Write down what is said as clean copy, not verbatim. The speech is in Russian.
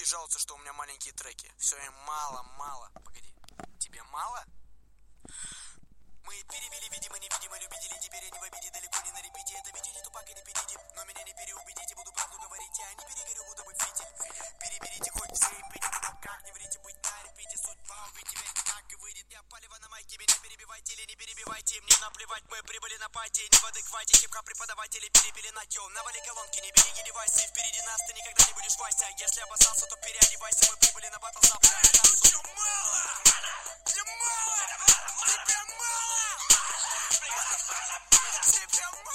Многие жалуются, что у меня маленькие треки. Все им мало. Погоди, тебе мало? Мы перевели, видимо, невидимо, любители. Теперь они в обиде, далеко не на репите. Это видео не тупак и не педидим. Но меня не переубедите, буду правду говорить. Я не перегорю, буду быть фитиль. Переберите хоть все и пейте, но как не врите, быть на репите. Судьба увидите, ведь так и выйдет. Я палево на майке, меня перебивайте или не перебивайте. Мне наплевать, мы прибыли на пати. Не в адеквате, хип-хоп преподаватели перепили на тё. Навали колонки, не береги девайсы. Впереди нас ты никогда не будешь Вася. Если обоссался, то переодевайся. Мы прибыли на батл завтра. Тебе мало! Тебе мало! Тебе мало! Тебе мало!